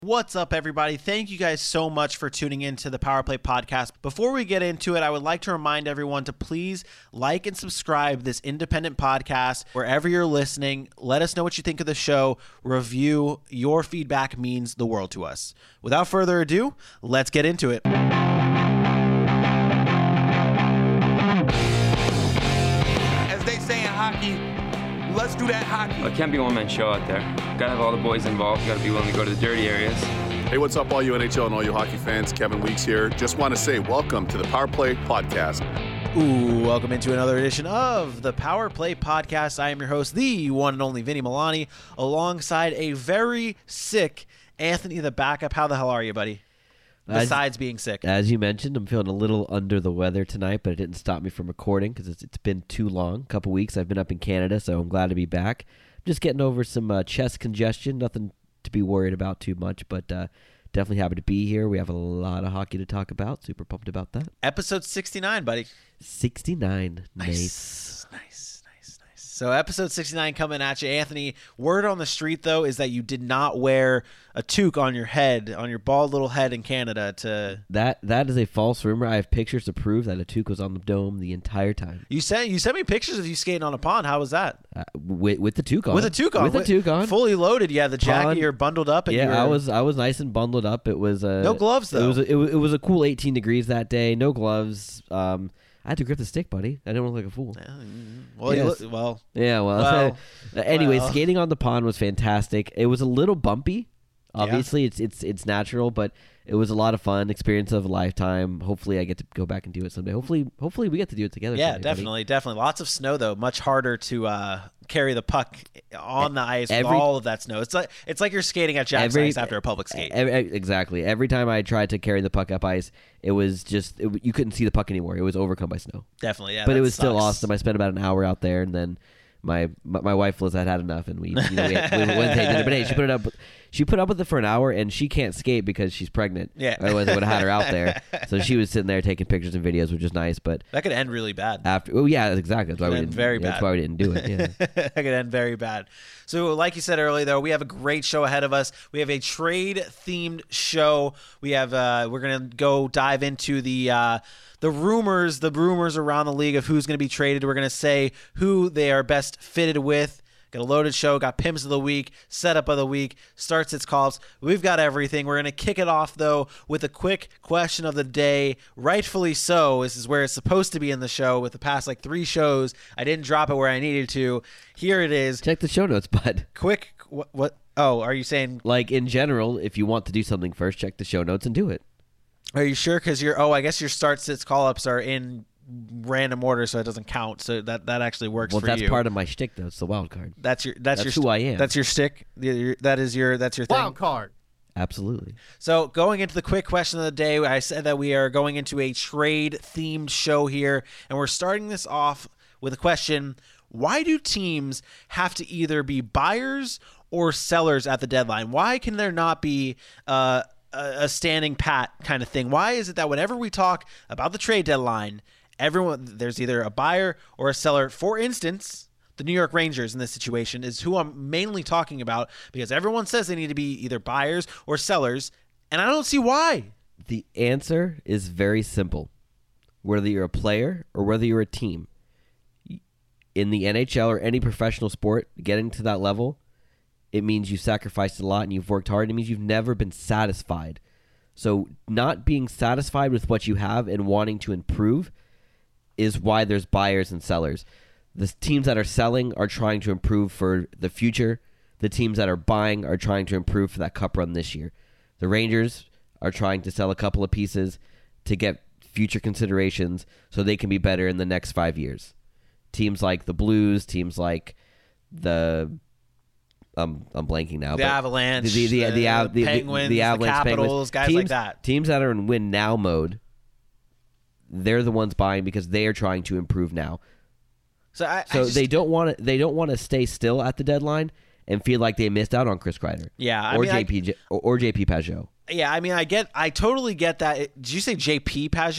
What's up, everybody? Thank you guys so much for tuning in to the Power Play podcast. Before we get into it, I would like to remind everyone to please like and subscribe this independent podcast wherever you're listening. Let us know what you think of the show. Review. Your feedback means the world to us. Without further ado, let's get into it. As they say in hockey, let's do that hockey. It can't be a one-man show out there. Gotta have all the boys involved. Gotta be willing to go to the dirty areas. Hey, what's up, all you NHL and all you hockey fans? Kevin Weeks here. Just want to say welcome to the Power Play podcast. Ooh, welcome into another edition of the Power Play podcast. I am your host, the one and only Vinny Milani, alongside a very sick Anthony the backup. How the hell are you, buddy? Besides being sick. As you mentioned, I'm feeling a little under the weather tonight, but it didn't stop me from recording because it's been too long. A couple weeks. I've been up in Canada, so I'm glad to be back. I'm just getting over some chest congestion. Nothing to be worried about too much, but definitely happy to be here. We have a lot of hockey to talk about. Super pumped about that. Episode 69, buddy. 69. Nice. So episode 69 coming at you. Anthony, word on the street, though, is that you did not wear a toque on your head, on your bald little head in Canada. That is a false rumor. I have pictures to prove that a toque was on the dome the entire time. You sent me pictures of you skating on a pond. How was that? With the toque on. With a toque on. With a toque on. Fully loaded. Yeah, the jacket, Pond. you're bundled up. And I was nice and bundled up. It was no gloves, though. It was a cool 18 degrees that day. No gloves. I had to grip the stick, buddy. I didn't look like a fool. Anyway, skating on the pond was fantastic. It was a little bumpy. Obviously, it's natural, but it was a lot of fun. Experience of a lifetime. Hopefully, I get to go back and do it someday. Hopefully, we get to do it together. Yeah, someday, definitely. Lots of snow, though. Much harder to carry the puck on the ice with all of that snow. It's like you're skating at Jack's Ice after a public skate. Exactly. Every time I tried to carry the puck up ice, it was just you couldn't see the puck anymore. It was overcome by snow. Definitely, yeah. But it was still awesome. I spent about an hour out there, and then my wife Liz had enough, and we went to dinner. But hey, she put up with it for an hour, and she can't skate because she's pregnant. Yeah. Otherwise, I would have had her out there. So she was sitting there taking pictures and videos, which is nice. But that could end really bad. Exactly. That's why we didn't. Bad. That's why we didn't do it. Yeah. That could end very bad. So, like you said earlier, though, we have a great show ahead of us. We have a trade-themed show. We have we're gonna go dive into the rumors around the league of who's going to be traded. We're going to say who they are best fitted with. Got a loaded show, got Pims of the Week, Setup of the Week, Starts Its Calls. We've got everything. We're going to kick it off, though, with a quick question of the day. Rightfully so. This is where it's supposed to be in the show. With the past, 3 shows, I didn't drop it where I needed to. Here it is. Check the show notes, bud. Quick. What? Oh, are you saying? In general, if you want to do something first, check the show notes and do it. Are you sure? Because I guess your Starts Its Call-ups are in random order, so it doesn't count. So that actually works for you. Well, that's part of my shtick, though. It's the wild card. That's who I am. That's your shtick. That's your thing. Wild card. Absolutely. So going into the quick question of the day, I said that we are going into a trade-themed show here, and we're starting this off with a question: why do teams have to either be buyers or sellers at the deadline? Why can there not be a standing pat kind of thing? Why is it that whenever we talk about the trade deadline, there's either a buyer or a seller? For instance, the New York Rangers in this situation is who I'm mainly talking about, because everyone says they need to be either buyers or sellers, and I don't see why. The answer is very simple. Whether you're a player or whether you're a team, in the NHL or any professional sport, getting to that level, it means you've sacrificed a lot and you've worked hard. It means you've never been satisfied. So not being satisfied with what you have and wanting to improve is why there's buyers and sellers. The teams that are selling are trying to improve for the future. The teams that are buying are trying to improve for that cup run this year. The Rangers are trying to sell a couple of pieces to get future considerations so they can be better in the next 5 years. Teams like the Blues, teams like the... I'm blanking now. The Avalanche, the Penguins, the Avalanche, the Capitals, Penguins. guys like that. Teams that are in win now mode, they're the ones buying because they are trying to improve now. They don't want to stay still at the deadline and feel like they missed out on Chris Kreider. Yeah, JP Pajot. Yeah, I totally get that. Did you say JP Pajot?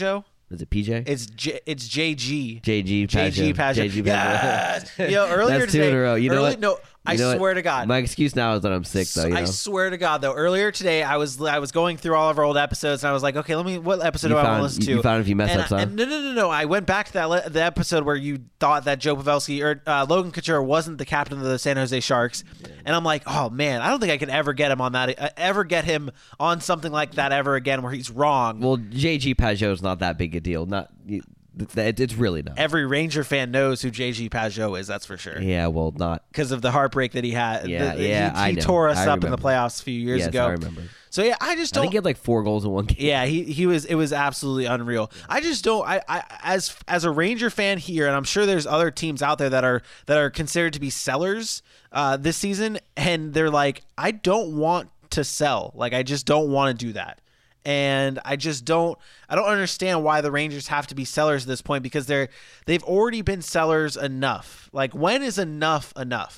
Is it PJ? It's JG. JG JG Pageau. Pageau. Yes. Earlier That's today. 2 in a row. You know what? No, I swear to God. My excuse now is that I'm sick, though. I swear to God, though. Earlier today, I was going through all of our old episodes, and I was like, okay, what episode do I want to listen to? You found a few mess ups, huh? No. I went back to the episode where you thought that Joe Pavelski or Logan Couture wasn't the captain of the San Jose Sharks, and I'm like, oh man, I don't think I can ever get him on that, ever get him on something like that ever again where he's wrong. Well, JG Pageau's not that big a deal. It's really not. Every Ranger fan knows who JG Pageau is. That's for sure. Yeah, well, not because of the heartbreak that he had. Yeah, he tore us up in the playoffs a few years ago. I remember. So yeah, I just don't. I think he had like 4 goals in one game. Yeah, he was. It was absolutely unreal. I just don't. I as a Ranger fan here, and I'm sure there's other teams out there that are considered to be sellers this season, and they're like, I don't want to sell. Like, I just don't want to do that. And I don't understand why the Rangers have to be sellers at this point, because they've already been sellers enough. Like, when is enough?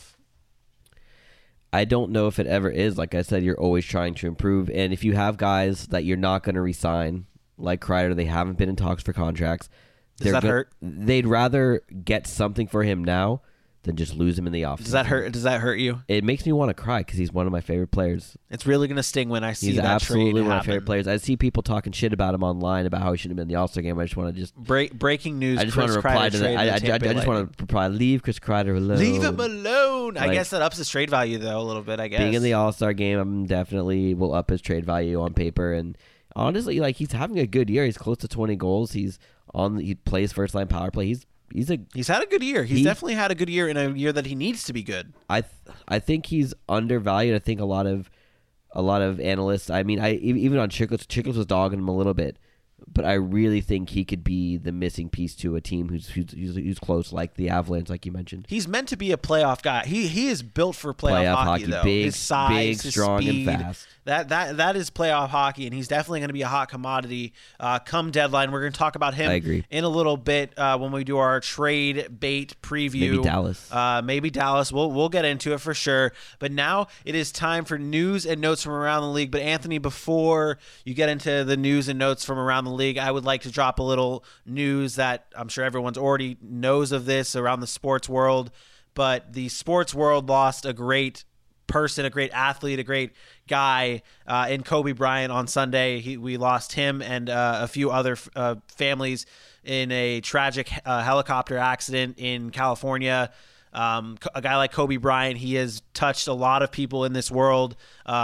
I don't know if it ever is. Like I said, you're always trying to improve. And if you have guys that you're not going to re-sign, like Kreider, they haven't been in talks for contracts. Does that hurt? They'd rather get something for him now than just lose him in the offseason. Does that hurt you? It makes me want to cry because he's one of my favorite players. It's really going to sting when I see he's that absolutely trade one of my happen. favorite players. I see people talking shit about him online about how he shouldn't have been in the All-Star game. I just want to just breaking news. I just want to reply to that. I just want to reply. Leave Chris Kreider alone. Leave him alone. Like, I guess that ups his trade value though a little bit. I guess being in the All-Star game, I'm definitely will up his trade value on paper. And honestly, like, he's having a good year. He's close to 20 goals. He plays first line power play. He's had a good year. He's definitely had a good year in a year that he needs to be good. I think he's undervalued. I think a lot of analysts. I mean, even on Chiklis was dogging him a little bit, but I really think he could be the missing piece to a team who's close, like the Avalanche, like you mentioned. He's meant to be a playoff guy. He is built for playoff hockey though. Big, his size, big, his strong, speed, and fast. That is playoff hockey, and he's definitely going to be a hot commodity come deadline. We're going to talk about him in a little bit when we do our trade bait preview. Maybe Dallas. We'll get into it for sure. But now it is time for news and notes from around the league. But Anthony, before you get into the news and notes from around the league, I would like to drop a little news that I'm sure everyone's already knows of this around the sports world. But the sports world lost a great person, a great athlete, a great guy in Kobe Bryant on Sunday. We lost him and a few other families in a tragic helicopter accident in California. A guy like Kobe Bryant, he has touched a lot of people in this world.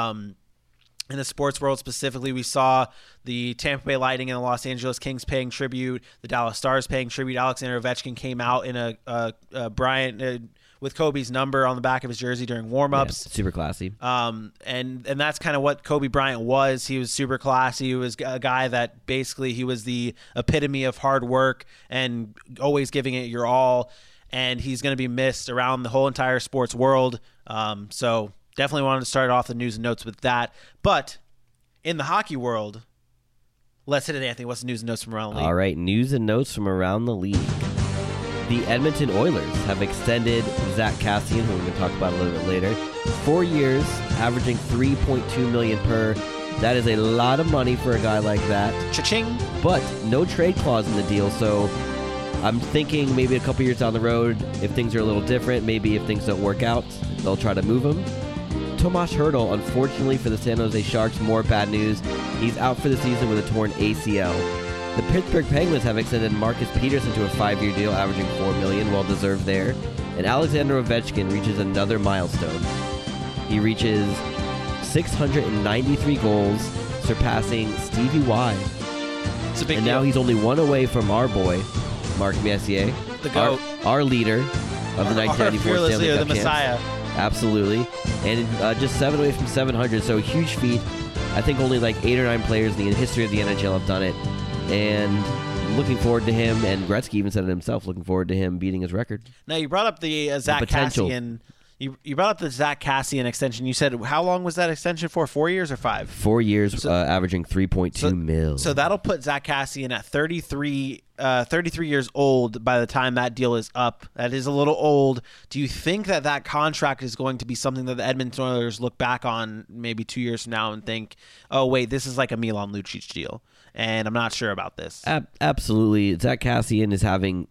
In the sports world specifically, we saw the Tampa Bay Lightning and the Los Angeles Kings paying tribute, the Dallas Stars paying tribute. Alexander Ovechkin came out in a Bryant with Kobe's number on the back of his jersey during warmups. Yeah, super classy. And that's kind of what Kobe Bryant was. He was super classy. He was a guy that basically he was the epitome of hard work and always giving it your all. And he's going to be missed around the whole entire sports world. So definitely wanted to start off the news and notes with that. But in the hockey world, let's hit it, Anthony. What's the news and notes from around the league? All right, news and notes from around the league. The Edmonton Oilers have extended Zach Kassian, who we're going to talk about a little bit later, 4 years, averaging $3.2 million per. That is a lot of money for a guy like that. Cha-ching. But no trade clause in the deal, so I'm thinking maybe a couple years down the road, if things are a little different, maybe if things don't work out, they'll try to move him. Tomas Hertl, unfortunately for the San Jose Sharks, more bad news. He's out for the season with a torn ACL. The Pittsburgh Penguins have extended Marcus Peterson to a 5-year deal, averaging $4 million, well deserved there. And Alexander Ovechkin reaches another milestone. He reaches 693 goals, surpassing Stevie Y. It's a big and deal. Now he's only one away from our boy, Mark Messier, the GOAT, our leader of the 1994 Stanley Cup the Messiah. Champs. Absolutely. And just 7 away from 700, so a huge feat. I think only like 8 or 9 players in the history of the NHL have done it. And looking forward to him, and Gretzky even said it himself, looking forward to him beating his record. Now, you brought up the Zach Kassian. You brought up the Zach Cassian extension. You said how long was that extension for? 4 years or 5? 4 years, averaging 3.2 mil. So that'll put Zach Cassian at 33 years old by the time that deal is up. That is a little old. Do you think that contract is going to be something that the Edmonton Oilers look back on maybe 2 years from now and think, oh, wait, this is like a Milan Lucic deal, and I'm not sure about this? Absolutely. Zach Cassian is having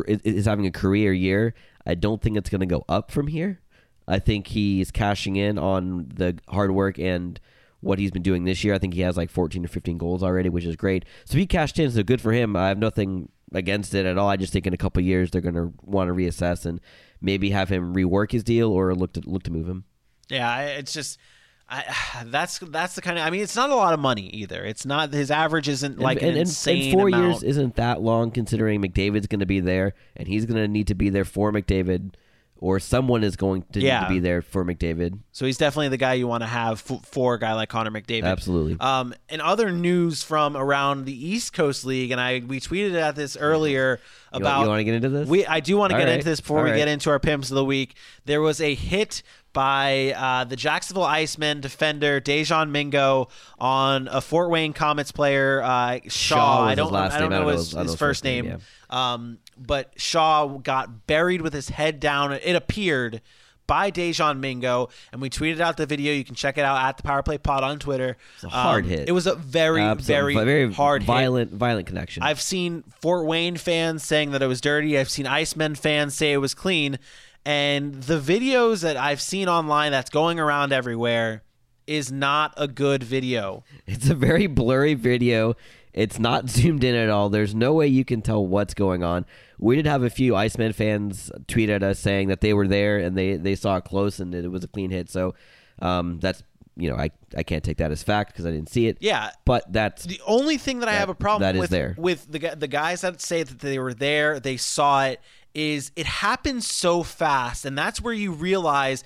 a career year. I don't think it's going to go up from here. I think he's cashing in on the hard work and what he's been doing this year. I think he has like 14 or 15 goals already, which is great. So he cashed in, so good for him. I have nothing against it at all. I just think in a couple of years they're going to want to reassess and maybe have him rework his deal or look to move him. Yeah, it's just that's the kind of. I mean, it's not a lot of money either. It's not, his average isn't like an insane and 4 amount. years isn't that long considering McDavid's going to be there and he's going to need to be there for McDavid. Or someone is going to need to be there for McDavid. So he's definitely the guy you want to have for a guy like Connor McDavid. Absolutely. And other news from around the East Coast League, and we tweeted at this earlier about... You want to get into this? I do want to get into this before we right. get into our Pimps of the Week. There was a hit by the Jacksonville Icemen defender Dejan Mingo on a Fort Wayne Comets player, Shaw. I don't know his first name. Yeah. But Shaw got buried with his head down, it appeared, by Dejan Mingo, and we tweeted out the video. You can check it out at the Power Play Pod on Twitter. It's a hard hit. It was a very hard violent, hit. Violent connection. I've seen Fort Wayne fans saying that it was dirty. I've seen Icemen fans say it was clean. And the videos that I've seen online that's going around everywhere is not a good video. It's a very blurry video. It's not zoomed in at all. There's no way you can tell what's going on. We did have a few Icemen fans tweet at us saying that they were there and they saw it close and it was a clean hit. So that's, I can't take that as fact because I didn't see it. Yeah. But that's the only thing that I have a problem with the guys that say that they were there, they saw it, is it happens so fast, and that's where you realize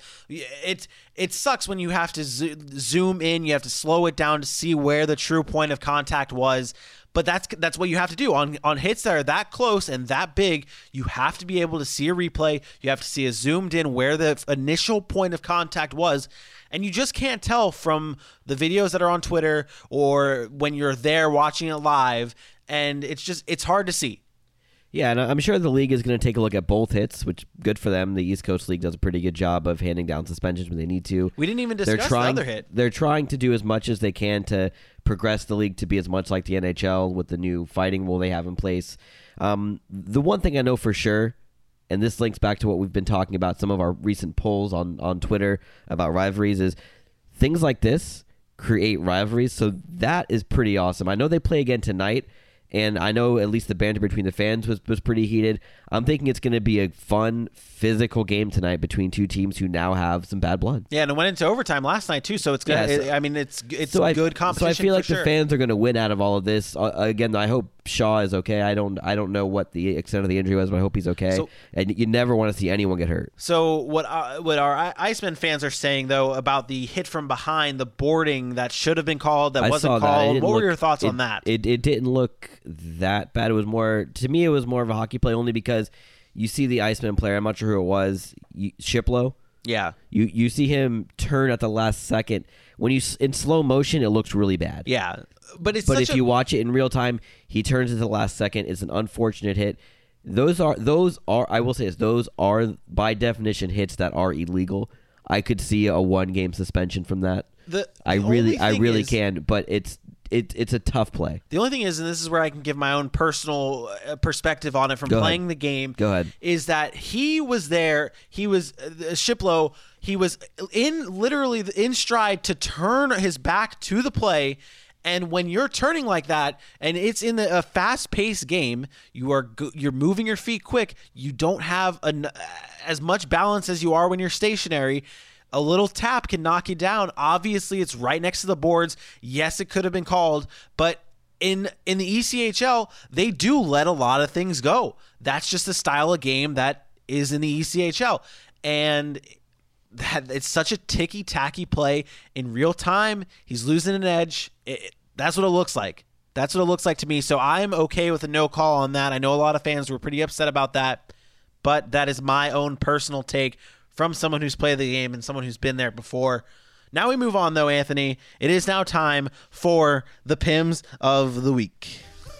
it sucks when you have to zoom in, you have to slow it down to see where the true point of contact was. But that's what you have to do on hits that are that close and that big. You have to be able to see a replay. You have to see a zoomed in where the initial point of contact was. And you just can't tell from the videos that are on Twitter or when you're there watching it live. And it's hard to see. Yeah, and I'm sure the league is going to take a look at both hits, which good for them. The East Coast League does a pretty good job of handing down suspensions when they need to. We didn't even discuss the other hit. They're trying to do as much as they can to progress the league to be as much like the NHL with the new fighting rule they have in place. The one thing I know for sure, and this links back to what we've been talking about, some of our recent polls on Twitter about rivalries, is things like this create rivalries. So that is pretty awesome. I know they play again tonight. And I know at least the banter between the fans was pretty heated. I'm thinking it's going to be a fun, physical game tonight between two teams who now have some bad blood. Yeah, and it went into overtime last night too, so it's good. Yeah, it's good competition. So I feel like the fans are going to win out of all of this. Again, I hope Shaw is okay. I don't know what the extent of the injury was, but I hope he's okay. And you never want to see anyone get hurt. So what our Icemen fans are saying though about the hit from behind, the boarding that should have been called that wasn't called. What were your thoughts on that? It didn't look that bad. It was more, to me, it was more of a hockey play only because you see the Iceman player. I'm not sure who it was. Shiplow. Yeah. You see him turn at the last second. When you in slow motion, it looks really bad. Yeah. But if you watch it in real time, he turns at the last second. It's an unfortunate hit. Those are I will say this, those are by definition hits that are illegal. I could see a 1-game suspension from that. I really can, but it's a tough play. The only thing is, and this is where I can give my own personal perspective on it from playing the game. Go ahead. Is that he was there? He was Shiplow. He was literally in stride to turn his back to the play. And when you're turning like that, and it's in a fast-paced game, you're moving your feet quick. You don't have as much balance as you are when you're stationary. A little tap can knock you down. Obviously, it's right next to the boards. Yes, it could have been called, but in the ECHL, they do let a lot of things go. That's just the style of game that is in the ECHL, and it's such a ticky-tacky play in real time. He's losing an edge. That's what it looks like. That's what it looks like to me. So I'm okay with a no call on that. I know a lot of fans were pretty upset about that, but that is my own personal take from someone who's played the game and someone who's been there before. Now we move on, though, Anthony. It is now time for the Pims of the Week.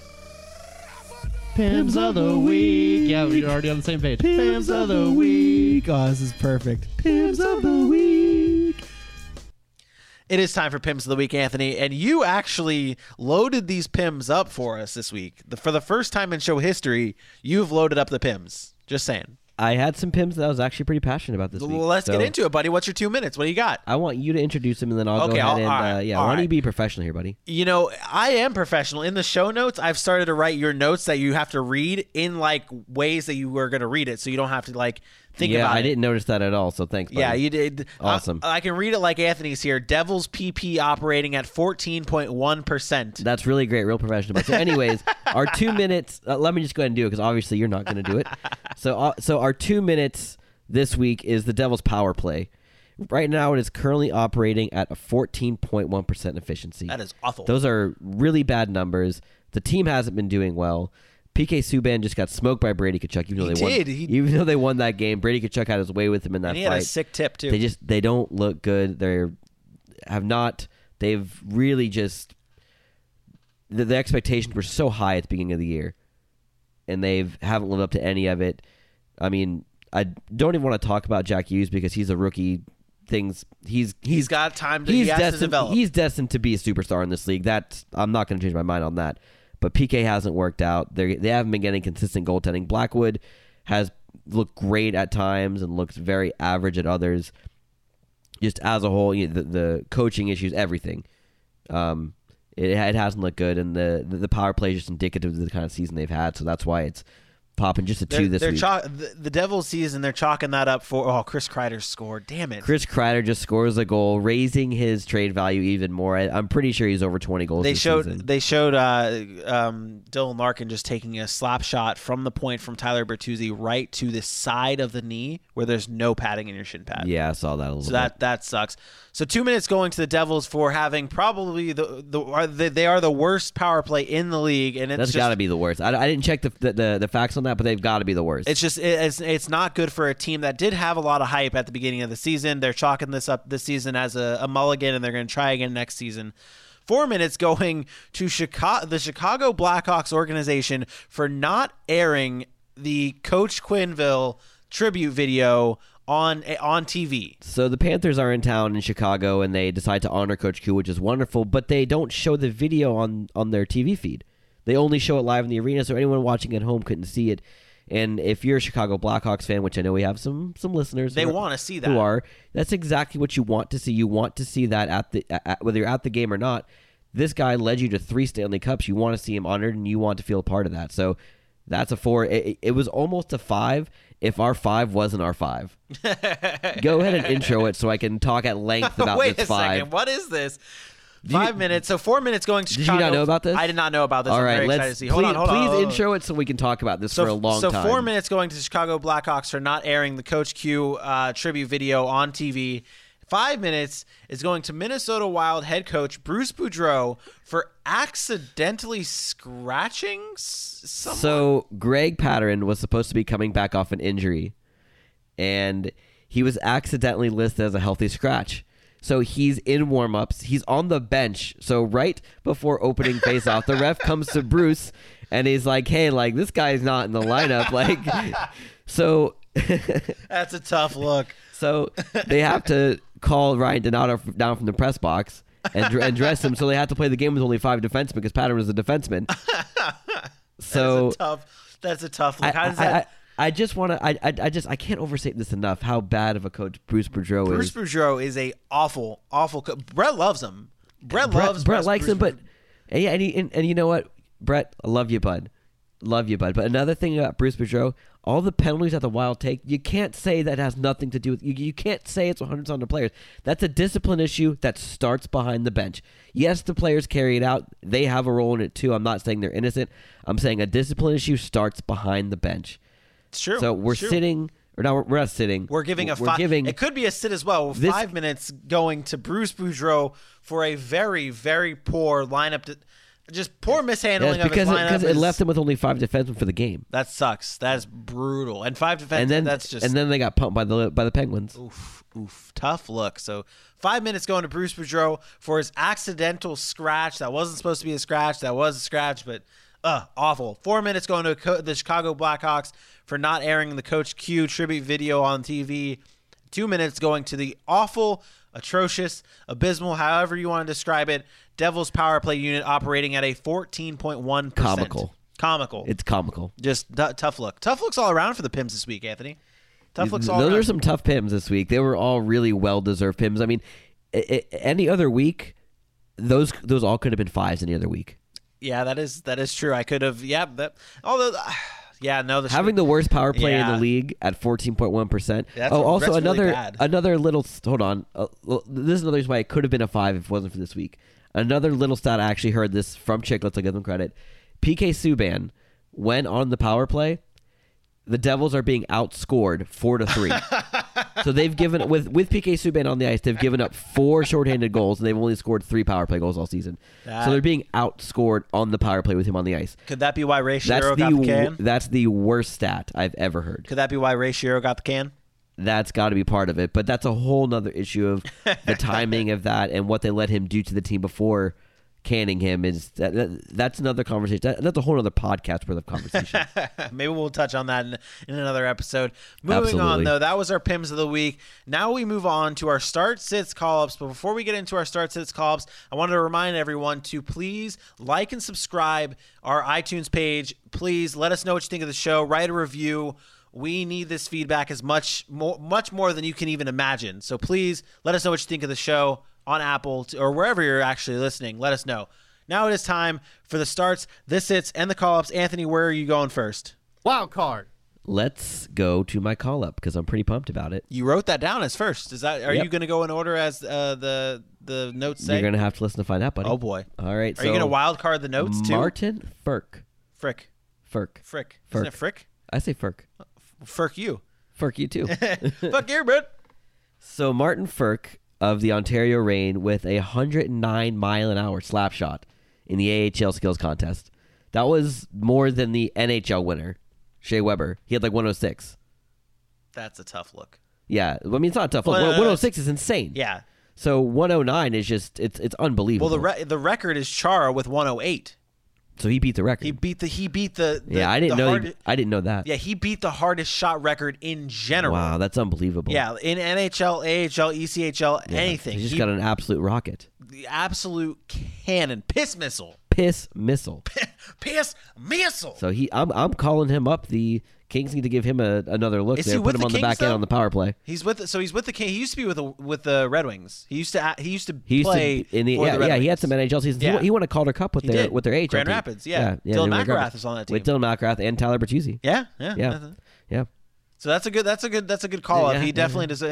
Pims of the Week. Yeah, we're already on the same page. Pims of the Week. Oh, this is perfect. Pims of the Week. It is time for Pims of the Week, Anthony, and you actually loaded these Pims up for us this week. For the first time in show history, you've loaded up the Pims. Just saying. I had some Pims that I was actually pretty passionate about this week. Well, let's get into it, buddy. What's your 2 minutes? What do you got? I want you to introduce them, and then I'll go ahead and why don't you be professional here, buddy? You know, I am professional. In the show notes, I've started to write your notes that you have to read in like ways that you were going to read it, so you don't have to like think about it. Yeah, I didn't notice that at all, so thanks, buddy. Yeah, you did. Awesome. I can read it like Anthony's here. Devils PP operating at 14.1%. That's really great, real professional. So anyways, our 2 minutes, let me just go ahead and do it because obviously you're not going to do it. So our 2 minutes this week is the Devils power play. Right now it is currently operating at a 14.1% efficiency. That is awful. Those are really bad numbers. The team hasn't been doing well. PK Subban just got smoked by Brady Tkachuk. Even though they won that game, Brady Tkachuk had his way with him in that and he fight. had a sick tip too. They don't look good. They've really just the expectations were so high at the beginning of the year, and haven't lived up to any of it. I mean, I don't even want to talk about Jack Hughes because he's a rookie. He's got time to develop. He's destined to be a superstar in this league. I'm not going to change my mind on that. But PK hasn't worked out. They haven't been getting consistent goaltending. Blackwood has looked great at times and looks very average at others. Just as a whole, the coaching issues, everything. It hasn't looked good, and the power play is just indicative of the kind of season they've had. So that's why it's popping just a 2 this week. The Devils season, they're chalking that up for Chris Kreider scored. Damn it. Chris Kreider just scores a goal, raising his trade value even more. I'm pretty sure he's over 20 goals this season. They showed Dylan Larkin just taking a slap shot from the point from Tyler Bertuzzi right to the side of the knee where there's no padding in your shin pad. Yeah, I saw that a little bit. So that sucks. So 2 minutes going to the Devils for having probably they are the worst power play in the league, and that's got to be the worst. I didn't check the facts on that, but they've got to be the worst. It's just it's not good for a team that did have a lot of hype at the beginning of the season. They're chalking this up this season as a mulligan, and they're going to try again next season. 4 minutes going to the Chicago Blackhawks organization for not airing the Coach Quenneville tribute video on TV. So the Panthers are in town in Chicago, and they decide to honor Coach Q, which is wonderful, but they don't show the video on their TV feed. They only show it live in the arena, so anyone watching at home couldn't see it. And if you're a Chicago Blackhawks fan, which I know we have some listeners, they want to see that. That's exactly what you want to see. You want to see that whether you're at the game or not. This guy led you to 3 Stanley Cups. You want to see him honored, and you want to feel a part of that. So that's a 4. It was almost a 5 if our 5 wasn't our 5. Go ahead and intro it so I can talk at length about Wait this 5. Wait a second. What is this? 5 minutes. So 4 minutes going to Chicago. Did you not know about this? I did not know about this. All I'm right, very excited to see. Hold on. Please intro it so we can talk about this for a long time. So 4 minutes going to Chicago Blackhawks for not airing the Coach Q tribute video on TV. 5 minutes is going to Minnesota Wild head coach Bruce Boudreau for accidentally scratching someone. So Greg Patterson was supposed to be coming back off an injury, and he was accidentally listed as a healthy scratch. So he's in warm-ups. He's on the bench. So right before opening face-off, the ref comes to Bruce, and he's like, hey, like, this guy's not in the lineup. Like, so... That's a tough look. So they have to call Ryan Donato down from the press box and dress him. So they had to play the game with only 5 defensemen because Patterson was a defenseman. So that's a tough look. How does that... I just want to. I can't overstate this enough. How bad of a coach Bruce Boudreau is. Bruce Boudreau is a awful coach. Brett loves him. Brett likes him, but yeah, and you know what, Brett, I love you, bud. Love you, bud. But another thing about Bruce Boudreau, all the penalties that the Wild take, you can't say that has nothing to do with you. You can't say it's 100% on the players. That's a discipline issue that starts behind the bench. Yes, the players carry it out. They have a role in it too. I'm not saying they're innocent. I'm saying a discipline issue starts behind the bench. It's true. So we're sitting, or no, we're not sitting. We're giving a 5. It could be a sit as well. 5 minutes going to Bruce Boudreau for a very, very poor lineup Just poor mishandling Yeah, of his lineup. because it left them with only 5 defensemen for the game. That sucks. That is brutal. And 5 defensemen. And then that's just. and then they got pumped by the Penguins. Oof. Tough look. So 5 minutes going to Bruce Boudreau for his accidental scratch. That wasn't supposed to be a scratch. That was a scratch, but awful. 4 minutes going to the Chicago Blackhawks for not airing the Coach Q tribute video on TV. 2 minutes going to the awful, atrocious, abysmal, however you want to describe it, Devils power play unit operating at a 14.1%. Comical. It's comical. Just tough look. Tough looks all around for the Pims this week, Anthony. Tough looks all Those around. are some tough Pims this week. They were all really well-deserved Pims. I mean, any other week, those all could have been 5s any other week. Yeah, that is true. I could have. Yeah, Having the worst power play in Yeah. the league at 14.1%. That's Also really bad. another little. Hold on. This is another reason why it could have been a 5 if it wasn't for this week. Another little stat. I actually heard this from Chicklets. I'll give them credit. PK Subban, when on the power play, the Devils are being outscored 4-3. So they've given with PK Subban on the ice, they've given up 4 shorthanded goals, and they've only scored 3 power play goals all season. So they're being outscored on the power play with him on the ice. Could that be why Ray Shero got the can? That's the worst stat I've ever heard. Could that be why Ray Shero got the can? That's got to be part of it, but that's a whole nother issue of the timing of that and what they let him do to the team before canning him. That's another conversation. That's a whole other podcast worth of conversation. Maybe we'll touch on that in another episode. Moving on, Absolutely. though, that was our Pims of the week. Now we move on to our start, sits, call-ups. But before we get into our start, sits, call-ups, I wanted to remind everyone to please like and subscribe our iTunes page. Please let us know what you think of the show. Write a review. We need this feedback as much more than you can even imagine. So please let us know what you think of the show on Apple or wherever you're actually listening. Let us know. Now it is time for the starts, the sits, and the call-ups. Anthony, where are you going first? Wild card. Let's go to my call-up because I'm pretty pumped about it. You wrote that down as first. Are Yep. you going to go in order as the notes say? You're going to have to listen to find out, buddy. Oh, boy. All right. Are you going to wild card the notes, too? Martin Furk. Frick. Frick. Isn't it Frick? I say Furk. Frick you. Furk you too. Fuck you, bro. So Martin Furk of the Ontario Reign with a 109-mile-an-hour slap shot in the AHL skills contest. That was more than the NHL winner, Shea Weber. He had like 106. That's a tough look. Yeah, I mean it's not tough. Look, Well, 106 is insane. Yeah. So 109 is just it's unbelievable. Well, the record is Chara with 108. So he beat the record. He beat the yeah, I didn't know. I didn't know that. Yeah, he beat the hardest shot record in general. Wow, that's unbelievable. Yeah, in NHL, AHL, ECHL, Yeah, anything. He just got an absolute rocket. The absolute cannon, piss missile. Piss missile. Piss missile. So I'm calling him up. The Kings need to give him another look Is there. he Put with him the on the Kings, back end though? on the power play. He's with the King. He used to be with the Red Wings. He used to He play used to in the for the Red he had Wings. some NHL seasons. Yeah. He won a Calder Cup with He their did. with their AHL Grand team. Rapids, yeah. Dylan Dylan McGrath McGrath was on that team. with Dylan McGrath and Tyler Bertuzzi. Yeah. Yeah. So that's a good call up. Yeah, He yeah, definitely does.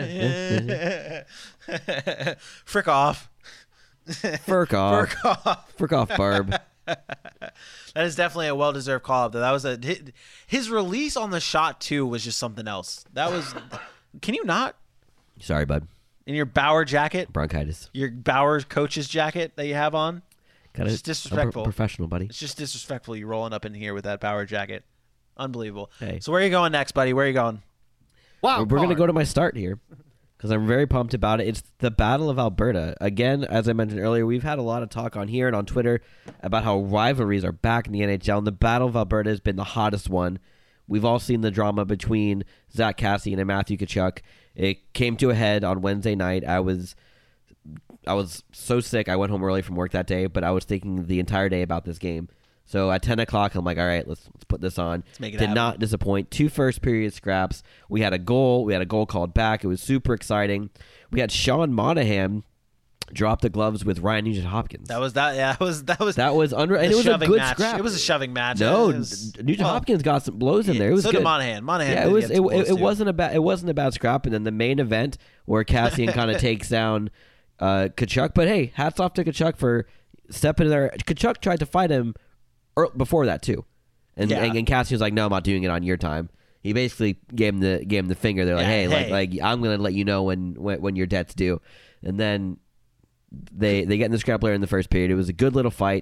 Frick off. Furk off. Frick off. Frick off, Barb. That is definitely a well-deserved call up. That was his release on the shot too was just something else. That was. Can you not Sorry, bud. in your Bauer jacket, Bronchitis. your Bauer coach's jacket that you have on? Got It's disrespectful. Professional, buddy. It's just disrespectful. You rolling up in here with that Bauer jacket. Unbelievable. Hey. So where are you going next, buddy? Where are you going? Wild We're card. going to go to my start here because I'm very pumped about it. It's the Battle of Alberta. Again, as I mentioned earlier, we've had a lot of talk on here and on Twitter about how rivalries are back in the NHL, and the Battle of Alberta has been the hottest one. We've all seen the drama between Zach Kassian and Matthew Tkachuk. It came to a head on Wednesday night. I was so sick. I went home early from work that day, but I was thinking the entire day about this game. So at 10 o'clock, I'm like, all right, let's put this on. make it Did happen. not disappoint. 2 first period scraps. We had a goal. We had a goal called back. It was super exciting. We had Sean Monahan drop the gloves with Ryan Nugent-Hopkins. That was that. Yeah, That was unreal. And it was a shoving good match. scrap. It was a shoving match. No, It was- Nugent-Hopkins got some blows in there. It was so good. did Monahan. Yeah, did it was. get some blows, It too. wasn't a bad scrap. And then the main event where Cassian kind of takes down Tkachuk. But hey, hats off to Tkachuk for stepping in there. Tkachuk tried to fight him before that too, and Yeah. and Cassian was like, "No, I'm not doing it on your time." He basically gave him the finger. They're like, Yeah, "Hey, like I'm gonna let you know when your debt's due." And then they get in the scrap later in the first period. It was a good little fight.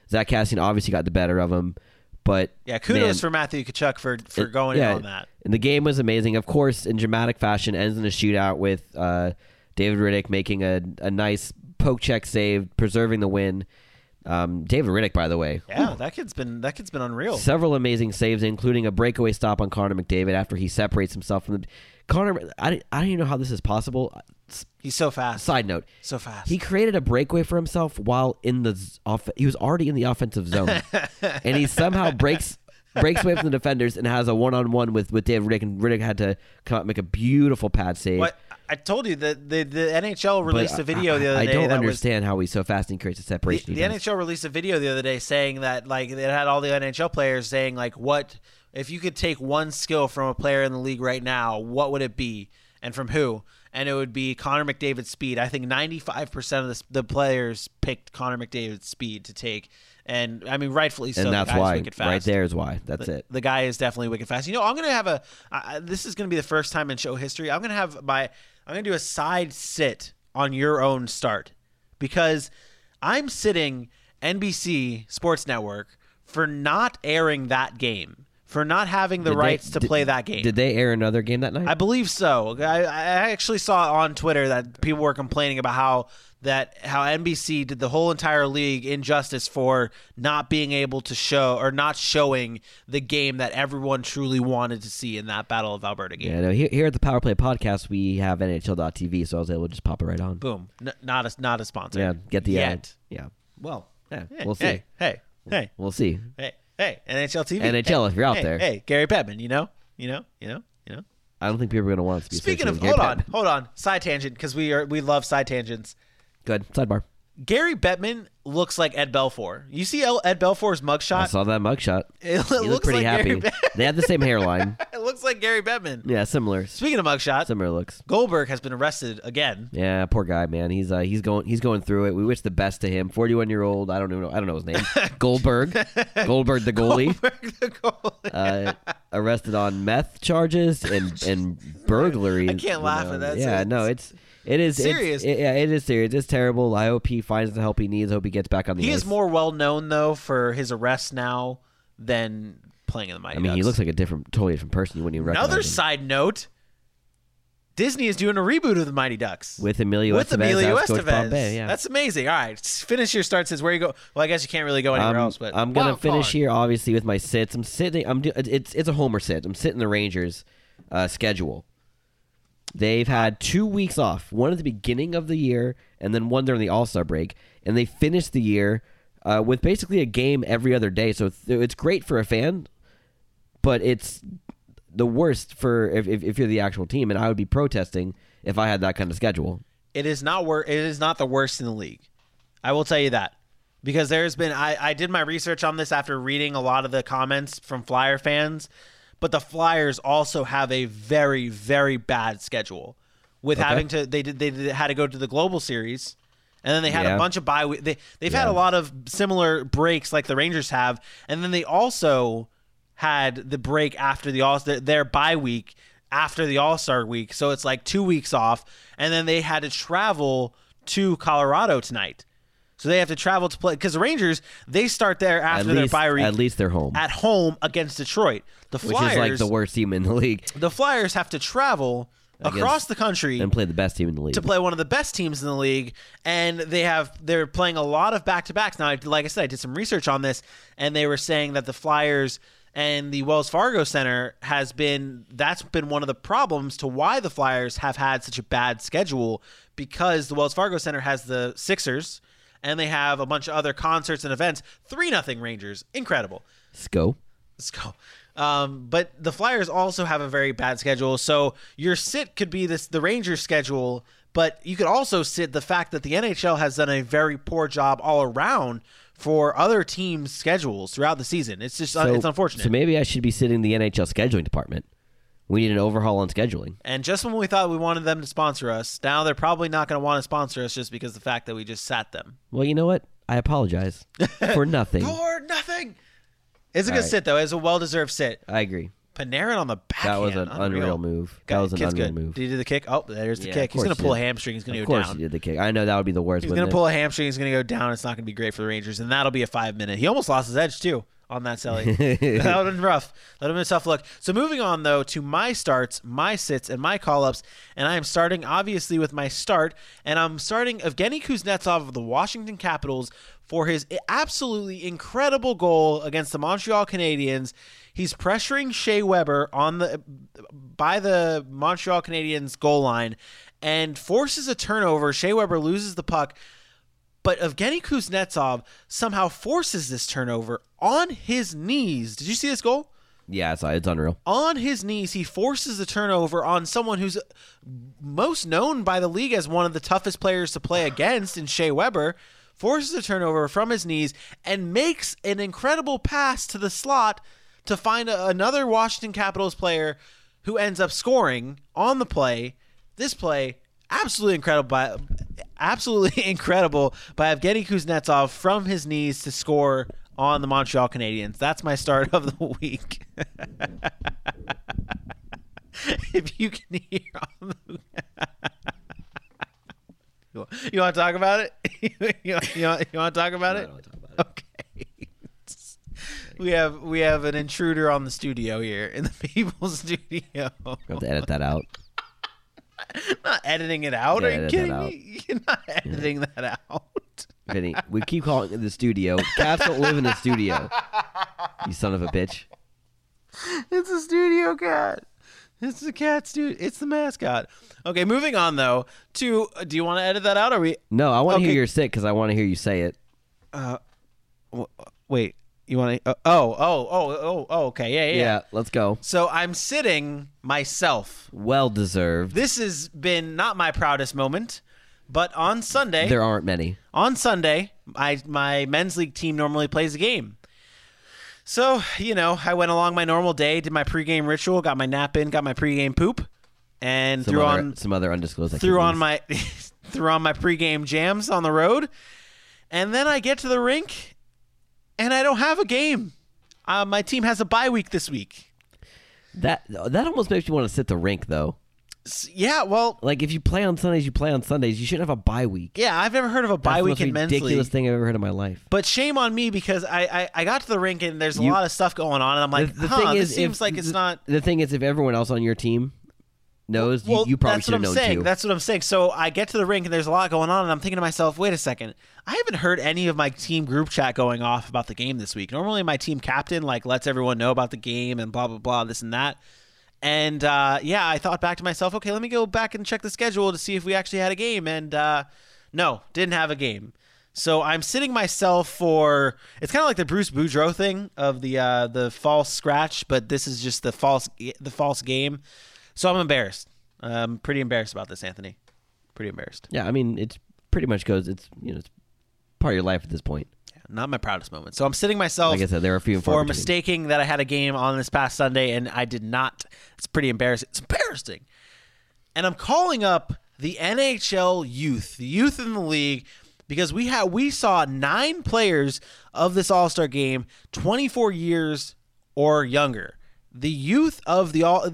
Zach Cassian obviously got the better of him, but Yeah, kudos man, for Matthew Tkachuk for going in on that. And the game was amazing. Of course, in dramatic fashion, ends in a shootout with David Riddick making a nice poke check save, preserving the win. David Riddick, by the way, Yeah, that kid's been unreal. several amazing saves, including a breakaway stop on Connor McDavid after he separates himself from the Connor. I don't even know how this is possible. He's so fast. Side note: So fast. he created a breakaway for himself while in the he was already in the offensive zone, and he somehow breaks away from the defenders and has a one-on-one with David Riddick, and Riddick had to come out and make a beautiful pad save. What I told you that the NHL released But a video the other I day. don't that understand how he's so fast and creates a separation. The NHL released a video the other day saying that like it had all the NHL players saying like, what if you could take one skill from a player in the league right now, what would it be and from who? And it would be Connor McDavid's speed. I think 95% of the players picked Connor McDavid's speed to take. And I mean, rightfully so. And that's the guy's why. wicked fast. Right there is why. That's it. The guy is definitely wicked fast. You know, I'm gonna have this is gonna be the first time in show history. I'm gonna do a side sit on your own start because I'm sitting NBC Sports Network for not airing that game, for not having the rights to play that game. Did they air another game that night? I believe so. I actually saw on Twitter that people were complaining about how NBC did the whole entire league injustice for not being able to show or not showing the game that everyone truly wanted to see in that Battle of Alberta game. Yeah, no. Here at the Power Play Podcast, we have NHL.tv, so I was able to just pop it right on. Boom. Not a sponsor. Yeah, get the Yet. yeah. Well, yeah, Hey, we'll see. Hey. We'll see. Hey, NHL TV. NHL, if you're out Hey, there. Hey, Gary Bettman, you know. I don't think people are going to want us to be. Speaking of, associated with Gary hold on, side tangent because we love side tangents. Bettman. Good sidebar. Gary Bettman looks like Ed Belfour. You see Ed Belfour's I mugshot? saw that mugshot. It He looked looks pretty like happy. Gary They had the same hairline. It looks like Gary Bettman. Yeah, similar. Speaking of mugshot, Similar looks. Goldberg has been arrested again. Yeah, poor guy, man. He's going through it. We wish the best to him. 41-year-old. I don't know his name. Goldberg the goalie. The goalie. Arrested on meth charges and burglary. I can't laugh at that. Yeah, no, it is serious. It is serious. It's terrible. I hope he finds the help he needs. I hope he gets back on the ice. He is more well known though for his arrests now than playing in the Mighty I mean, Ducks. he looks like a totally different person. You wouldn't even recognize Another him. side note: Disney is doing a reboot of the Mighty Ducks With Emilio Estevez as Coach Bob Bay, yeah. That's amazing. All right, finish your start. Says where you go. Well, I guess you can't really go anywhere else. But I'm gonna Wild finish card. here, obviously, with my sits. It's a homer sit. I'm sitting the Rangers schedule. They've had 2 weeks off, one at the beginning of the year and then one during the All-Star break, and they finished the year with basically a game every other day. So it's great for a fan, but it's the worst for if you're the actual team, and I would be protesting if I had that kind of schedule. it is not It is not the worst in the league. I will tell you that because there's been. I did my research on this after reading a lot of the comments from Flyer fans. But the Flyers also have a very, very bad schedule with having to. They had to go to the Global Series, and then they had a bunch of bye. They've had a lot of similar breaks like the Rangers have, and then they also had the break after their bye week after the All-Star week. So it's like 2 weeks off, and then they had to travel to Colorado tonight. So they have to travel to play because the Rangers they start there after their bye week. At least they're home, At home against Detroit. The Flyers, which is like the worst team in the league, The Flyers have to travel across the country and play the best team in the league. to play one of the best teams in the league, and they're playing a lot of back-to-backs. Now, like I said, I did some research on this, and they were saying that the Flyers and the Wells Fargo Center that's been one of the problems to why the Flyers have had such a bad schedule because the Wells Fargo Center has the Sixers, and they have a bunch of other concerts and events. 3-0 Rangers. Incredible. Let's go. But the Flyers also have a very bad schedule. So your sit could be the Rangers schedule, but you could also sit the fact that the NHL has done a very poor job all around for other teams' schedules throughout the season. It's just it's unfortunate. So maybe I should be sitting in the NHL scheduling department. We need an overhaul on scheduling. And just when we thought we wanted them to sponsor us, now they're probably not going to want to sponsor us just because of the fact that we just sat them. Well, you know what? I apologize for nothing. For nothing. It's a good All right. sit, though. It's a well-deserved sit. I agree. Panarin on the backhand. That was an unreal move. That was an Kid's unreal good. move. Did he do the kick? Oh, there's the Yeah, kick. of He's going course to pull a he did. hamstring. He's going to Of go course down. he did the kick. I know that would be the worst. He's going to pull a hamstring. He's going to go down. It's not going to be great for the Rangers, and that'll be a 5-minute. He almost lost his edge too on that Selly. That would have been rough. That would have been a tough look. So moving on though to my starts, my sits, and my call-ups, and I am starting obviously with my start, and I'm starting Evgeny Kuznetsov of the Washington Capitals for his absolutely incredible goal against the Montreal Canadiens. He's pressuring Shea Weber by the Montreal Canadiens goal line and forces a turnover. Shea Weber loses the puck, but Evgeny Kuznetsov somehow forces this turnover on his knees. Did you see this goal? Yeah, it's unreal. On his knees, he forces the turnover on someone who's most known by the league as one of the toughest players to play against in Shea Weber, forces a turnover from his knees and makes an incredible pass to the slot to find another Washington Capitals player who ends up scoring on the play. This play, absolutely incredible by Evgeny Kuznetsov from his knees to score on the Montreal Canadiens. That's my start of the week. If you can hear on the you want to talk about it? you want to talk about it? I don't want to talk about it. Okay. We have an intruder on the studio here in the People's Studio. You have to edit that out. I'm not editing it out. Yeah, Are you edit kidding that me? You're not editing that out. Vinny, we keep calling it the studio. Cats don't live in the studio. You son of a bitch. It's a studio cat. It's the cat studio. It's the mascot. Okay, moving on though to. Do you want to edit that out? Or are we? No, I want to Okay. hear your sit because I want to hear you say it. Wait. You want to? Okay. Yeah. Yeah, let's go. So I'm sitting myself. Well deserved. This has been not my proudest moment, but on Sunday. There aren't many. On Sunday, my men's league team normally plays a game. So, I went along my normal day, did my pregame ritual, got my nap in, got my pregame poop, and Some other undisclosed activities. threw on my pregame jams on the road. And then I get to the rink, and I don't have a game. My team has a bye week this week. That almost makes you want to sit the rink, though. Yeah, well, Like, if you play on Sundays, you play on Sundays. You shouldn't have a bye week. yeah, I've never heard of a bye That's week the in most men's ridiculous league. thing I've ever heard in my life. But shame on me because I got to the rink and there's a lot of stuff going on, and I'm like, this seems like it's not. The thing is, if everyone else on your team knows, you probably that's should what have I'm known saying. too. That's what I'm saying. So I get to the rink and there's a lot going on, and I'm thinking to myself, wait a second, I haven't heard any of my team group chat going off about the game this week. Normally my team captain lets everyone know about the game and blah blah blah, this and that. And I thought back to myself, okay, let me go back and check the schedule to see if we actually had a game, and no, didn't have a game. So I'm sitting myself for, it's kind of like the Bruce Boudreau thing of the false scratch, but this is just the false game. So I'm embarrassed. I'm pretty embarrassed about this, Anthony. Pretty embarrassed. Yeah, I mean, it's pretty much goes. It's it's part of your life at this point. Not my proudest moment. So I'm sitting myself Like I said, there are a few and far for between. mistaking that I had a game on this past Sunday, and I did not. It's pretty embarrassing. It's embarrassing. And I'm calling up the NHL youth, the youth in the league, because we saw 9 players of this All-Star game 24 years or younger. The youth of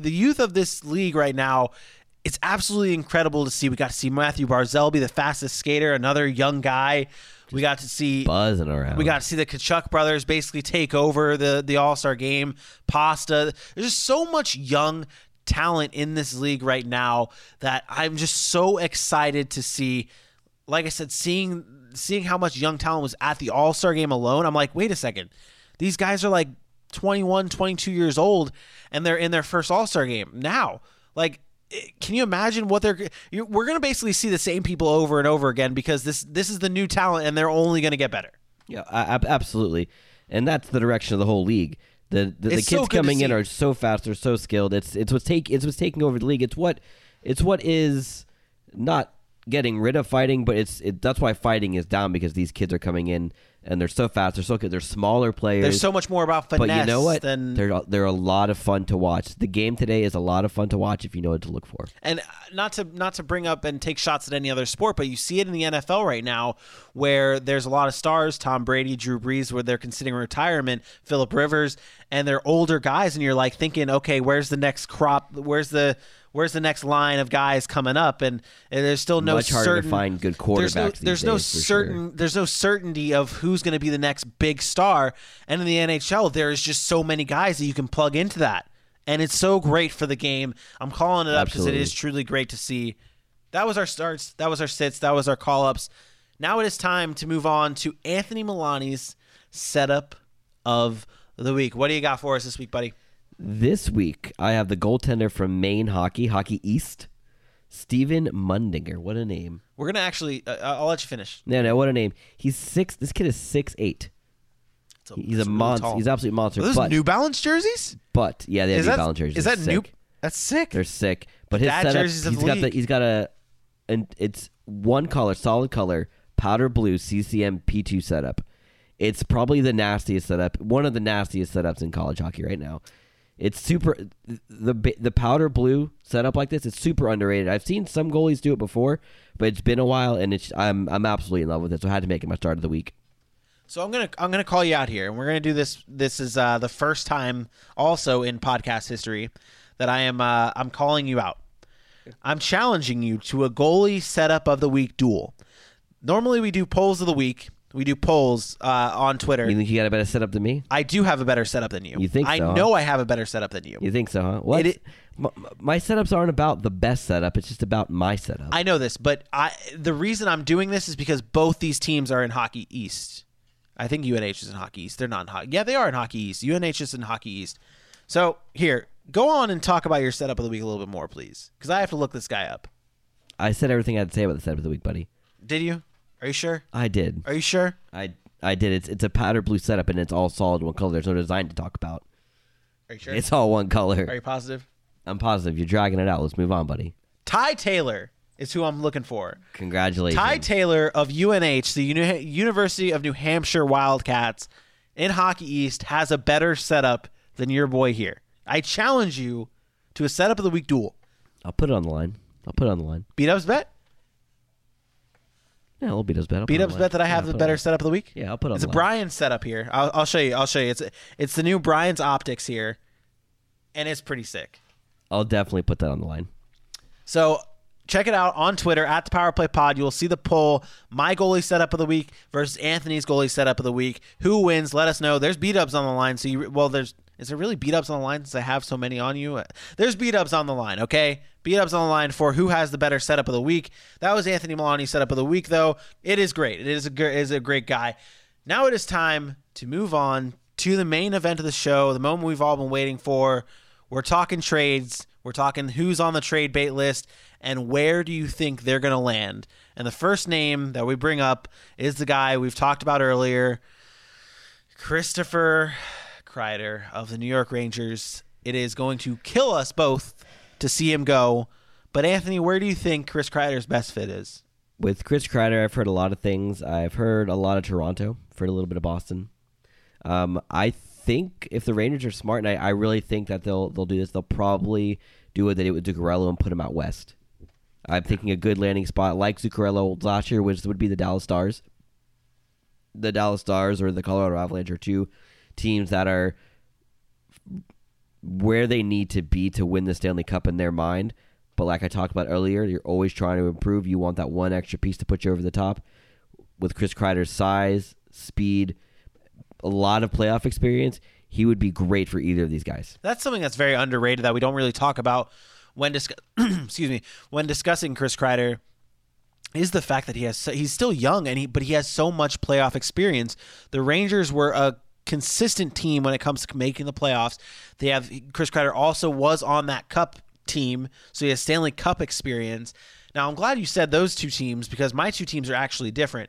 this league right now, it's absolutely incredible to see. We got to see Matthew Barzal be the fastest skater, another young guy. We got to see Buzzing around. We got to see the Kachuk brothers basically take over the All-Star game. Pasta. There's just so much young talent in this league right now that I'm just so excited to see. Like I said, seeing how much young talent was at the All-Star game alone, I'm like, wait a second. These guys are like 21, 22 years old, and they're in their first All-Star game now. Like, can you imagine what we're going to basically see the same people over and over again because this is the new talent, and they're only going to get better. Yeah, absolutely, and that's the direction of the whole league. The It's so kids good to coming in see. are so fast, they're so skilled. It's what's taking over the league. It's what is not getting rid of fighting, but that's why fighting is down, because these kids are coming in and they're so fast. They're so good. They're smaller players. There's so much more about finesse. But you know what? Than... They're a lot of fun to watch. The game today is a lot of fun to watch if you know what to look for. And not to bring up and take shots at any other sport, but you see it in the NFL right now where there's a lot of stars, Tom Brady, Drew Brees, where they're considering retirement, Phillip Rivers, and they're older guys, and you're like thinking, okay, where's the next crop? Where's the next line of guys coming up? And there's still no much harder to find good quarterbacks. There's no certainty of who's going to be the next big star. And in the NHL, there is just so many guys that you can plug into that, and it's so great for the game. I'm calling it up because it is truly great to see. That was our starts. That was our sits. That was our call ups. Now it is time to move on to Anthony Milani's setup of the week. What do you got for us this week, buddy? This week, I have the goaltender from Maine Hockey East, Steven Mundinger. What a name. We're going to actually, I'll let you finish. No, what a name. This kid is 6'8". He's a monster. Really He's an absolute monster. Are those New Balance jerseys? But, yeah, they have New Balance jerseys. Is that sick. new? That's sick. They're sick. But his setup, he's got it's one color, solid color, powder blue CCM P2 setup. It's probably the nastiest setup, one of the nastiest setups in college hockey right now. It's super the powder blue setup like this. It's super underrated. I've seen some goalies do it before, but it's been a while, and I'm absolutely in love with it. So I had to make it my start of the week. So I'm gonna call you out here, and we're gonna do this. This is the first time also in podcast history that I'm calling you out. I'm challenging you to a goalie setup of the week duel. Normally we do polls of the week. We do polls on Twitter. You think you got a better setup than me? I do have a better setup than you. You think so? I know I have a better setup than you. You think so, huh? What? My setups aren't about the best setup. It's just about my setup. I know this, but the reason I'm doing this is because both these teams are in Hockey East. I think UNH is in Hockey East. They're not in Hockey. Yeah, they are in Hockey East. UNH is in Hockey East. So here, go on and talk about your setup of the week a little bit more, please, because I have to look this guy up. I said everything I had to say about the setup of the week, buddy. Did you? Are you sure? I did. Are you sure? I did. It's a powder blue setup, and it's all solid one color. There's no design to talk about. Are you sure? It's all one color. Are you positive? I'm positive. You're dragging it out. Let's move on, buddy. Ty Taylor is who I'm looking for. Congratulations. Ty Taylor of UNH, the University of New Hampshire Wildcats in Hockey East, has a better setup than your boy here. I challenge you to a setup of the week duel. I'll put it on the line. Beat-ups bet? Yeah, I'll beat-ups bet. Beat-ups bet that I have the better setup of the week? Yeah, I'll put it on It's the a line. Brian setup here. I'll show you. It's the new Brian's Optics here, and it's pretty sick. I'll definitely put that on the line. So check it out on Twitter at the Power Play Pod. You will see the poll: my goalie setup of the week versus Anthony's goalie setup of the week. Who wins? Let us know. There's beat-ups on the line. Is there really beat-ups on the line since I have so many on you? There's beat-ups on the line, okay? Beat-ups on the line for who has the better setup of the week. That was Anthony Milani's setup of the week, though. It is great. It is a great guy. Now it is time to move on to the main event of the show, the moment we've all been waiting for. We're talking trades. We're talking who's on the trade bait list and where do you think they're going to land. And the first name that we bring up is the guy we've talked about earlier, Christopher Kreider of the New York Rangers. It is going to kill us both to see him go. But Anthony, where do you think Chris Kreider's best fit is? With Chris Kreider, I've heard a lot of things. I've heard a lot of Toronto. I've heard a little bit of Boston. I think if the Rangers are smart, and I really think that they'll do this, they'll probably do what they did with Zuccarello and put him out west. I'm thinking a good landing spot like Zuccarello last year, which would be the Dallas Stars. The Dallas Stars or the Colorado Avalanche are two teams that are where they need to be to win the Stanley Cup in their mind. But like I talked about earlier, you're always trying to improve. You want that one extra piece to put you over the top. With Chris Kreider's size, speed, a lot of playoff experience, he would be great for either of these guys. That's something that's very underrated that we don't really talk about when when discussing Chris Kreider, is the fact that he's still young but he has so much playoff experience. The Rangers were a consistent team when it comes to making the playoffs. Chris Kreider also was on that Cup team, so he has Stanley Cup experience. Now, I'm glad you said those two teams because my two teams are actually different.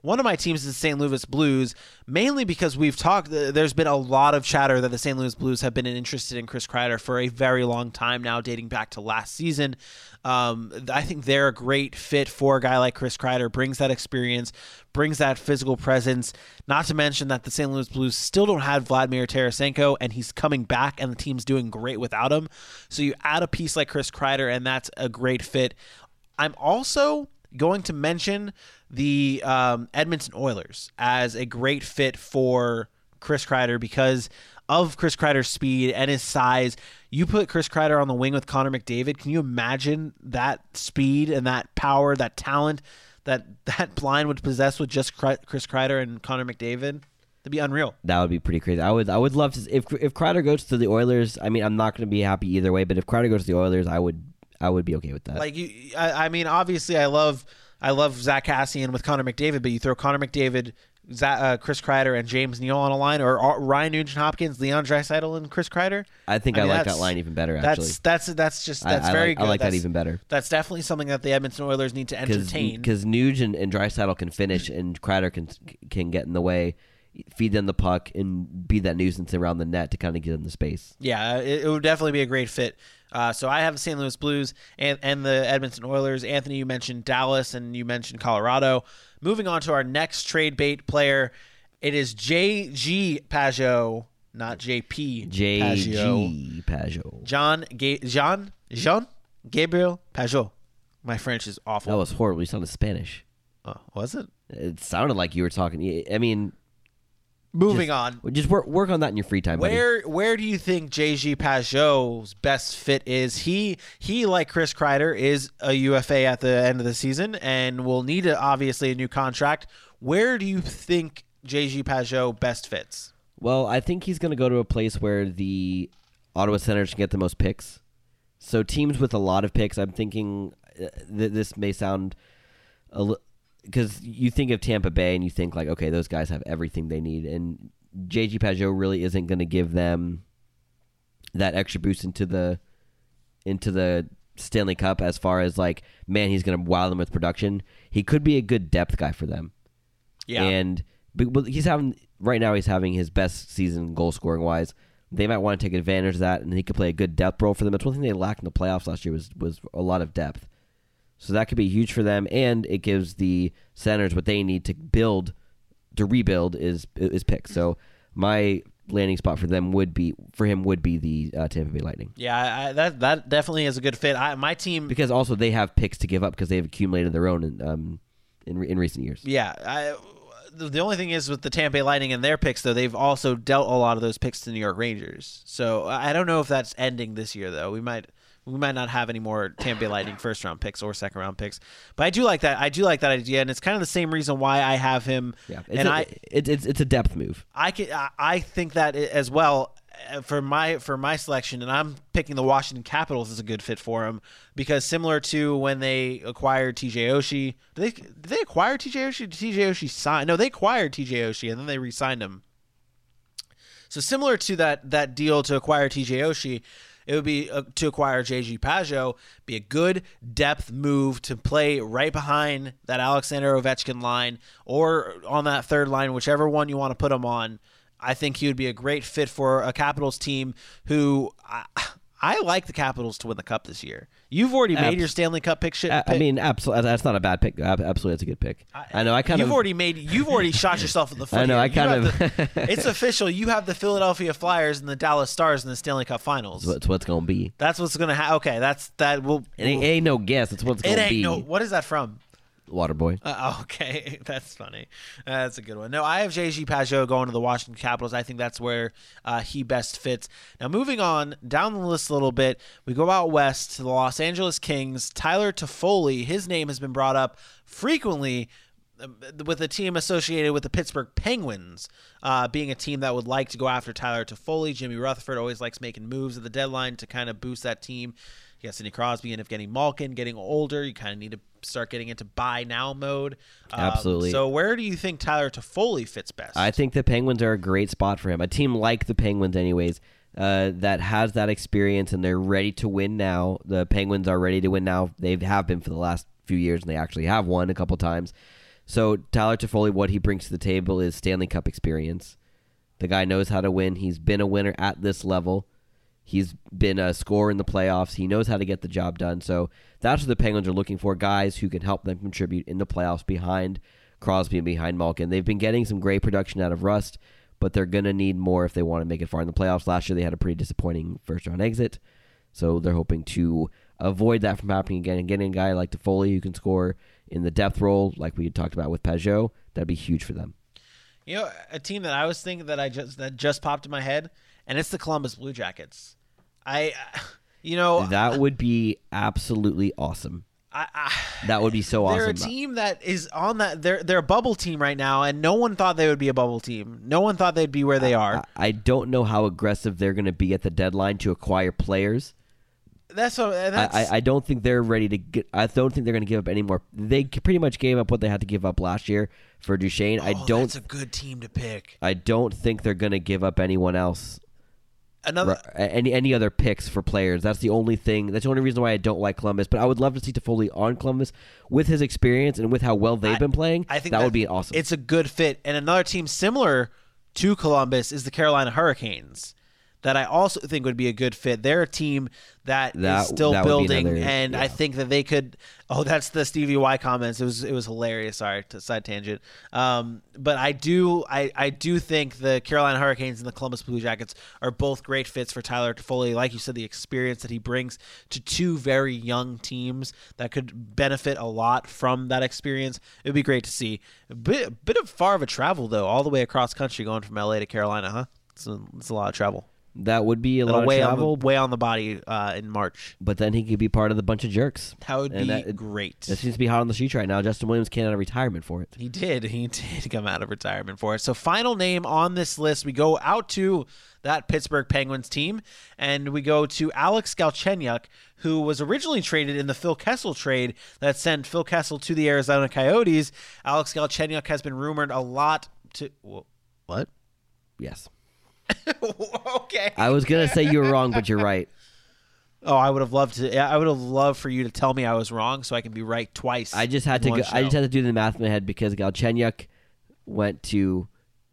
One of my teams is the St. Louis Blues, mainly because there's been a lot of chatter that the St. Louis Blues have been interested in Chris Kreider for a very long time now, dating back to last season. I think they're a great fit for a guy like Chris Kreider, brings that experience, brings that physical presence, not to mention that the St. Louis Blues still don't have Vladimir Tarasenko, and he's coming back, and the team's doing great without him. So you add a piece like Chris Kreider, and that's a great fit. I'm also going to mention the Edmonton Oilers as a great fit for Chris Kreider because of Chris Kreider's speed and his size. You put Chris Kreider on the wing with Connor McDavid. Can you imagine that speed and that power, that talent that line would possess with just Chris Kreider and Connor McDavid? That'd be unreal. That would be pretty crazy. I would love to if Kreider goes to the Oilers. I mean, I'm not going to be happy either way, but if Kreider goes to the Oilers, I would be okay with that. Like I mean, obviously, I love Zach Kassian with Connor McDavid, but you throw Connor McDavid, Chris Kreider, and James Neal on a line, or Ryan Nugent-Hopkins, Leon Draisaitl, and Chris Kreider. I think I like that line even better. Actually, that's very good. I like that even better. That's definitely something that the Edmonton Oilers need to entertain. Because Nugent and Draisaitl can finish, and Kreider can get in the way, feed them the puck, and be that nuisance around the net to kind of get in the space. Yeah, it would definitely be a great fit. So I have the St. Louis Blues and the Edmonton Oilers. Anthony, you mentioned Dallas and you mentioned Colorado. Moving on to our next trade bait player, it is J.G. Pageau, not J.P. J.G. Pageau. Jean Gabriel Pageau. My French is awful. That was horrible. You sounded Spanish. Oh, was it? It sounded like you were talking. I mean, moving on. Just work on that in your free time. Where do you think J.G. Pageau's best fit is? He like Chris Kreider is a UFA at the end of the season and will need obviously a new contract. Where do you think J.G. Pageau best fits? Well, I think he's going to go to a place where the Ottawa Senators can get the most picks. So teams with a lot of picks, I'm thinking this may sound a little. Because you think of Tampa Bay and you think like, okay, those guys have everything they need, and J.G. Pageau really isn't going to give them that extra boost into the Stanley Cup as far as like, man, he's going to wow them with production. He could be a good depth guy for them. Yeah, and but he's having his best season goal scoring wise. They might want to take advantage of that, and he could play a good depth role for them. That's one thing they lacked in the playoffs last year was a lot of depth. So that could be huge for them, and it gives the Senators what they need to rebuild is picks. So my landing spot for him would be the Tampa Bay Lightning. Yeah, that definitely is a good fit. My team, because also they have picks to give up because they've accumulated their own in recent years. Yeah, the only thing is with the Tampa Bay Lightning and their picks, though, they've also dealt a lot of those picks to the New York Rangers. So I don't know if that's ending this year, though. We might not have any more Tampa Bay Lightning first-round picks or second-round picks. But I do like that. I do like that idea, and it's kind of the same reason why I have him. Yeah, it's a depth move. I think that as well for my selection, and I'm picking the Washington Capitals as a good fit for him because similar to when they acquired TJ Oshie, did they acquire TJ Oshie? Did TJ Oshie sign? No, they acquired TJ Oshie and then they re-signed him. So similar to that deal to acquire TJ Oshie, it would be to acquire J.G. Pageau, be a good depth move to play right behind that Alexander Ovechkin line or on that third line, whichever one you want to put him on. I think he would be a great fit for a Capitals team who I like the Capitals to win the Cup this year. You've already made your Stanley Cup pick. I mean, absolutely, that's not a bad pick. Absolutely, that's a good pick. I know. You've already shot yourself in the foot. I know. Here. It's official. You have the Philadelphia Flyers and the Dallas Stars in the Stanley Cup Finals. That's what's going to be. That's what's going to happen. Okay, It ain't no guess. It's what's going to be. What is that from? Waterboy. Okay, that's funny. That's a good one. No, I have J.G. Pageau going to the Washington Capitals. I think that's where he best fits. Now, moving on down the list a little bit, we go out west to the Los Angeles Kings. Tyler Toffoli, his name has been brought up frequently with a team associated with the Pittsburgh Penguins, being a team that would like to go after Tyler Toffoli. Jimmy Rutherford always likes making moves at the deadline to kind of boost that team. You got Sidney Crosby and Evgeny Malkin getting older. You kind of need to start getting into buy now mode. Absolutely. So where do you think Tyler Toffoli fits best? I think the Penguins are a great spot for him. A team like the Penguins anyways, that has that experience and they're ready to win now. The Penguins are ready to win now. They have been for the last few years and they actually have won a couple times. So Tyler Toffoli, what he brings to the table is Stanley Cup experience. The guy knows how to win. He's been a winner at this level. He's been a scorer in the playoffs. He knows how to get the job done. So that's what the Penguins are looking for, guys who can help them contribute in the playoffs behind Crosby and behind Malkin. They've been getting some great production out of Rust, but they're going to need more if they want to make it far in the playoffs. Last year they had a pretty disappointing first-round exit, so they're hoping to avoid that from happening again. And getting a guy like Toffoli who can score in the depth role, like we talked about with Peugeot, that'd be huge for them. You know, a team that I was thinking that just popped in my head, and it's the Columbus Blue Jackets. That would be absolutely awesome. That would be so awesome. They're a team that is on that. They're a bubble team right now, and no one thought they would be a bubble team. No one thought they'd be where they are. I don't know how aggressive they're going to be at the deadline to acquire players. I don't think they're ready to get. I don't think they're going to give up any more. They pretty much gave up what they had to give up last year for Duchesne. That's a good team to pick. I don't think they're going to give up anyone else. Any other picks for players. That's the only thing. That's the only reason why I don't like Columbus. But I would love to see Toffoli on Columbus with his experience and with how well they've been playing. I think that would be awesome. It's a good fit. And another team similar to Columbus is the Carolina Hurricanes, that I also think would be a good fit. They're a team that is still building, and I think that they could. Oh, that's the Stevie Y comments. It was hilarious. Sorry, side tangent. But I do think the Carolina Hurricanes and the Columbus Blue Jackets are both great fits for Tyler Toffoli. Like you said, the experience that he brings to two very young teams that could benefit a lot from that experience. It would be great to see. A bit of far of a travel though, all the way across country going from LA to Carolina, huh? It's a lot of travel. That would be a lot of travel. Way on the body in March. But then he could be part of the bunch of jerks. That would be great. That seems to be hot on the streets right now. Justin Williams came out of retirement for it. He did come out of retirement for it. So final name on this list, we go out to that Pittsburgh Penguins team, and we go to Alex Galchenyuk, who was originally traded in the Phil Kessel trade that sent Phil Kessel to the Arizona Coyotes. Alex Galchenyuk has been rumored a lot to... What? Yes. Okay. I was gonna say you were wrong, but you're right. Oh, I would have loved to. I would have loved for you to tell me I was wrong, so I can be right twice. I just had to. I just had to do the math in my head because Galchenyuk went to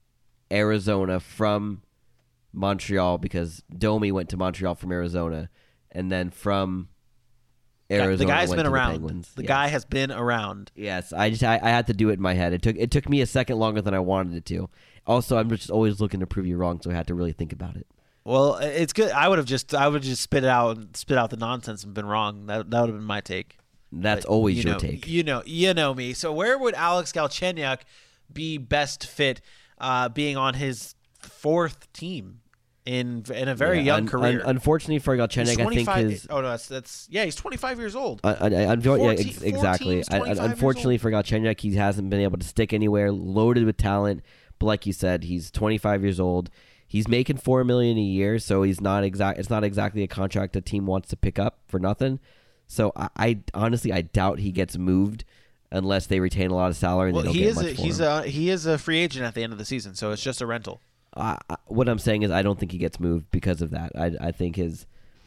Arizona from Montreal because Domi went to Montreal from Arizona, and then from Arizona. The guy's went been to around. The Penguins. The guy has been around. Yes, I had to do it in my head. It took me a second longer than I wanted it to. Also, I'm just always looking to prove you wrong, so I had to really think about it. Well, it's good. I would just spit out the nonsense and been wrong. That would have been my take. That's always your take. You know me. So where would Alex Galchenyuk be best fit, being on his fourth team in a very young career? Unfortunately for Galchenyuk, I think his he's 25 years old. Exactly. Unfortunately for Galchenyuk, he hasn't been able to stick anywhere. Loaded with talent. But like you said, he's 25 years old. He's making $4 million a year, so it's not exactly a contract a team wants to pick up for nothing. So I honestly doubt he gets moved unless they retain a lot of salary. And he is a free agent at the end of the season, so it's just a rental. What I'm saying is I don't think he gets moved because of that. I think his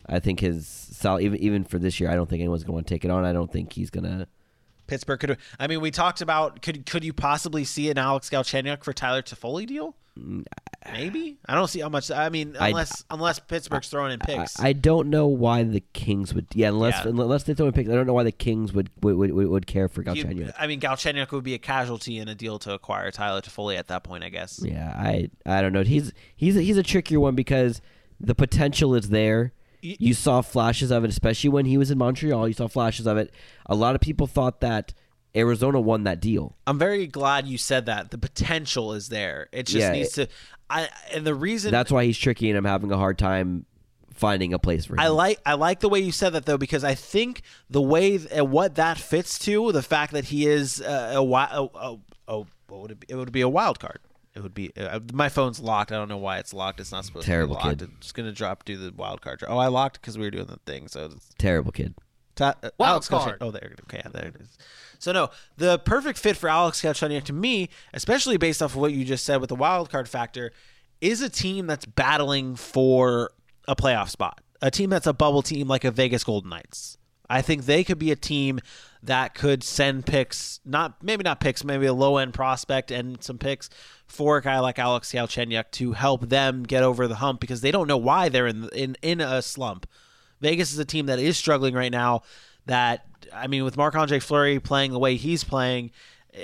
salary, even for this year, I don't think anyone's going to want to take it on. I don't think he's going to. Pittsburgh could. I mean, we talked about could you possibly see an Alex Galchenyuk for Tyler Toffoli deal? Maybe. I don't see how much. I mean, unless Pittsburgh's throwing in picks. I don't know why the Kings would. Unless they throw in picks, I don't know why the Kings would care for Galchenyuk. I mean, Galchenyuk would be a casualty in a deal to acquire Tyler Toffoli at that point, I guess. Yeah, I don't know. He's a trickier one because the potential is there. You saw flashes of it, especially when he was in Montreal. You saw flashes of it. A lot of people thought that Arizona won that deal. I'm very glad you said that. The potential is there. It just needs to. And the reason that's why he's tricky, and I'm having a hard time finding a place for him. I like the way you said that though, because I think the way what that fits to the fact that he is what would it be? It would be a wild card. It would be my phone's locked. I don't know why it's locked. It's not supposed terrible to be locked. Kid. It's going to do the wild card. Oh, I locked because we were doing the thing. So it's terrible kid. Alex card. Oh, there it is. So no, the perfect fit for Alex Galchenyuk to me, especially based off of what you just said with the wild card factor, is a team that's battling for a playoff spot. A team that's a bubble team like a Vegas Golden Knights. I think they could be a team that could send picks, maybe not picks, maybe a low-end prospect and some picks for a guy like Alex Galchenyuk to help them get over the hump because they don't know why they're in a slump. Vegas is a team that is struggling right now that, I mean, with Marc-Andre Fleury playing the way he's playing,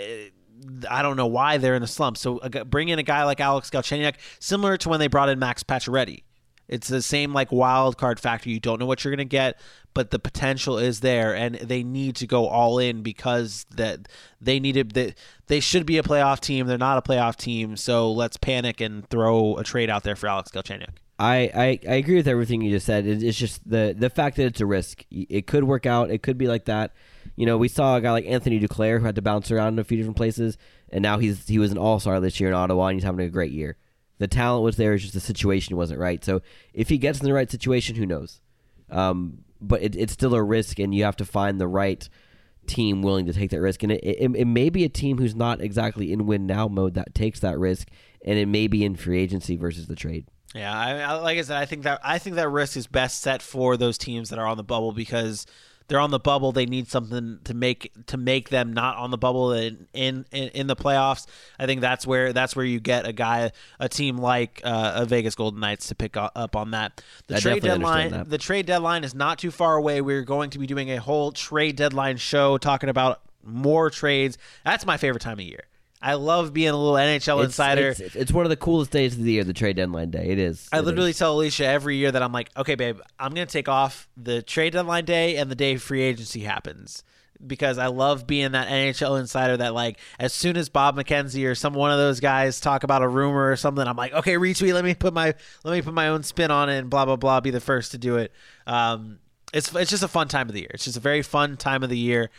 I don't know why they're in a slump. So bring in a guy like Alex Galchenyuk, similar to when they brought in Max Pacioretty. It's the same like wild card factor. You don't know what you're going to get, but the potential is there, and they need to go all in because they should be a playoff team. They're not a playoff team, so let's panic and throw a trade out there for Alex Galchenyuk. I agree with everything you just said. It's just the fact that it's a risk. It could work out. It could be like that. You know, we saw a guy like Anthony Duclair who had to bounce around in a few different places, and now he was an all-star this year in Ottawa, and he's having a great year. The talent was there, it's just the situation wasn't right. So if he gets in the right situation, who knows? But it's still a risk, and you have to find the right team willing to take that risk. And it may be a team who's not exactly in win-now mode that takes that risk, and it may be in free agency versus the trade. Yeah, I like I said, I think that risk is best set for those teams that are on the bubble because they're on the bubble. They need something to make them not on the bubble in the playoffs. I think that's where you get a team like a Vegas Golden Knights to pick up on that. The trade deadline is not too far away. We're going to be doing a whole trade deadline show talking about more trades. That's my favorite time of year. I love being a little NHL insider. It's one of the coolest days of the year, the trade deadline day. It is. I literally tell Alicia every year that I'm like, okay, babe, I'm going to take off the trade deadline day and the day free agency happens because I love being that NHL insider that, like, as soon as Bob McKenzie or one of those guys talk about a rumor or something, I'm like, okay, retweet. Let me put my own spin on it and blah blah blah. Be the first to do it. It's just a fun time of the year. It's just a very fun time of the year.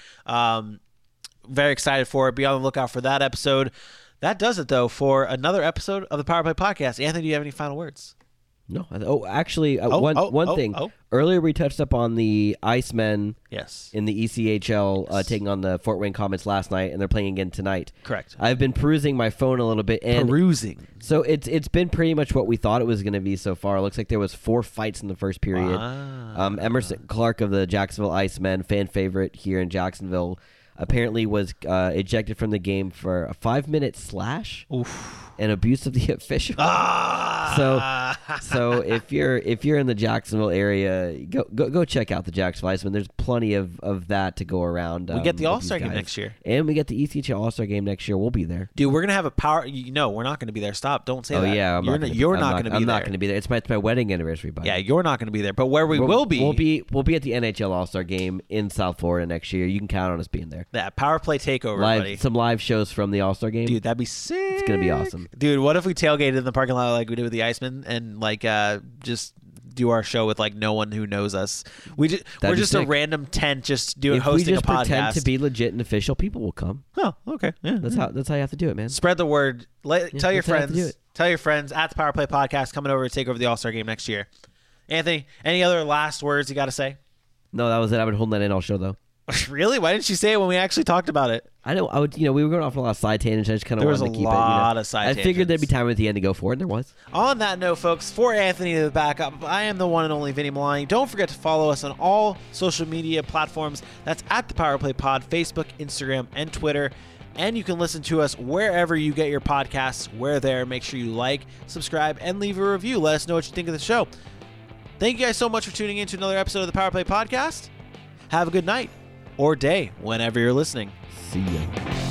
Very excited for it. Be on the lookout for that episode. That does it, though, for another episode of the Power Play Podcast. Anthony, do you have any final words? No. Actually, one thing. Earlier we touched up on the Icemen in the ECHL taking on the Fort Wayne Comets last night, and they're playing again tonight. Correct. I've been perusing my phone a little bit. So it's been pretty much what we thought it was going to be so far. It looks like there was 4 fights in the first period. Emerson Clark of the Jacksonville Icemen, fan favorite here in Jacksonville, apparently was ejected from the game for a 5-minute slash and abuse of the official. So if you're in the Jacksonville area, go check out the Jacksonville Icemen. There's plenty of that to go around. We get the All-Star game next year. And we get the ECHL All-Star game next year. We'll be there. Dude, we're going to have a power... No, we're not going to be there. Stop. Don't say that. Oh, yeah. You're not going to be there. I'm not going to be there. It's my wedding anniversary, buddy. Yeah, you're not going to be there. But where will be... We'll be at the NHL All-Star game in South Florida next year. You can count on us being there. That Power Play takeover, buddy. Some live shows from the All-Star game. Dude, that'd be sick. It's going to be awesome. Dude, what if we tailgated in the parking lot like we did with the Icemen and like just do our show with like no one who knows us? We're just a random tent just hosting a podcast. If we just pretend to be legit and official, people will come. Oh, okay. Yeah, that's how you have to do it, man. Spread the word. Tell your friends. Tell your friends at the Power Play Podcast coming over to take over the All-Star game next year. Anthony, any other last words you got to say? No, that was it. I've been holding that in all show though. Really? Why didn't you say it when we actually talked about it? I know. We were going off on a lot of side tangents. I just kind of wanted to keep it. There was a lot of side tangents. I figured there'd be time at the end to go for it, and there was. On that note, folks, for Anthony to the backup, I am the one and only Vinny Milani. Don't forget to follow us on all social media platforms. That's at the Power Play Pod, Facebook, Instagram, and Twitter. And you can listen to us wherever you get your podcasts. We're there. Make sure you like, subscribe, and leave a review. Let us know what you think of the show. Thank you guys so much for tuning in to another episode of the Power Play Podcast. Have a good night or day whenever you're listening. See ya.